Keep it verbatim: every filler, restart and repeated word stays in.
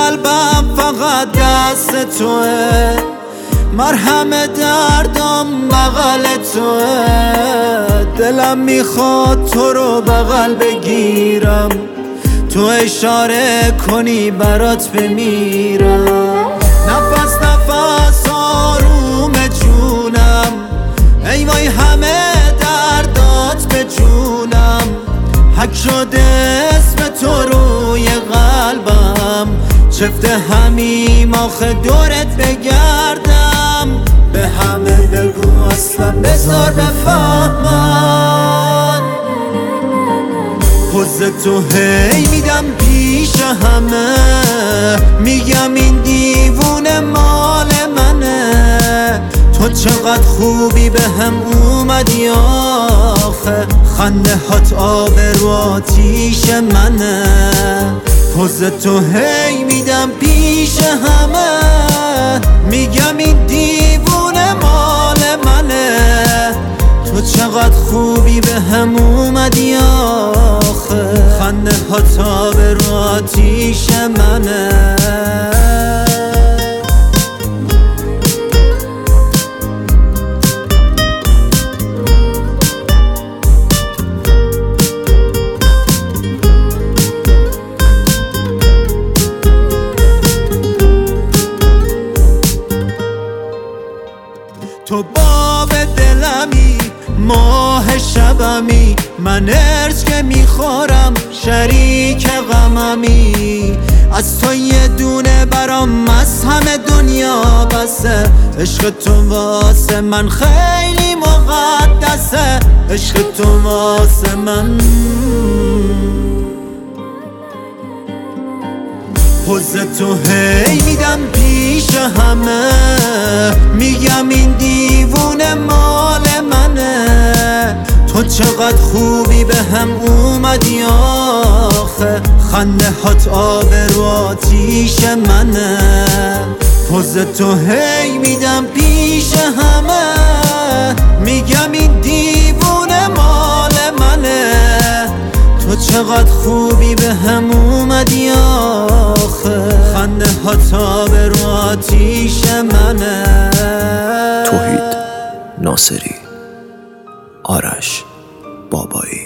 قلبم فقط دست توه، مرهم دردم بغل توه. دلم میخواد تو رو بغل بگیرم، تو اشاره کنی برات بمیرم. نفس نفس آروم جونم، ای وای همه دردات به جونم. حک شده اسم تو روی قلبم، چفته همیم آخه دورت بگردم. به همه بگو اصلا بذار بفهمن، پوز تو هی میدم پیش همه، میگم این دیوونه مال منه. تو چقدر خوبی به هم اومدی آخه، خنده هات آب رو آتیش منه. پوز تو هی میدم پیش همه، میگم این دیوونه مال منه. تو چقدر خوبی به هم اومدی آخه، خنده هات آب رو آتیش منه. تو باب دلمی، ماه شبمی، من ارز که میخورم شریک غممی. از تو یه دونه برام از همه دنیا بسه، عشق تو واسه من خیلی مقدسه. عشق تو واسه من پوز تو هی میدم پیش همه، میگم این دیوونه مال منه. تو چقدر خوبی به هم اومدی آخه، خنده هات آب رو آتیش منه. پوز تو هی میدم پیش همه، میگم این دیوونه مال منه. تو چقدر خوبی به هم اومدی آخه، خنده هات آب رو آتیش منه. توحید ناصری، آرش بابایی.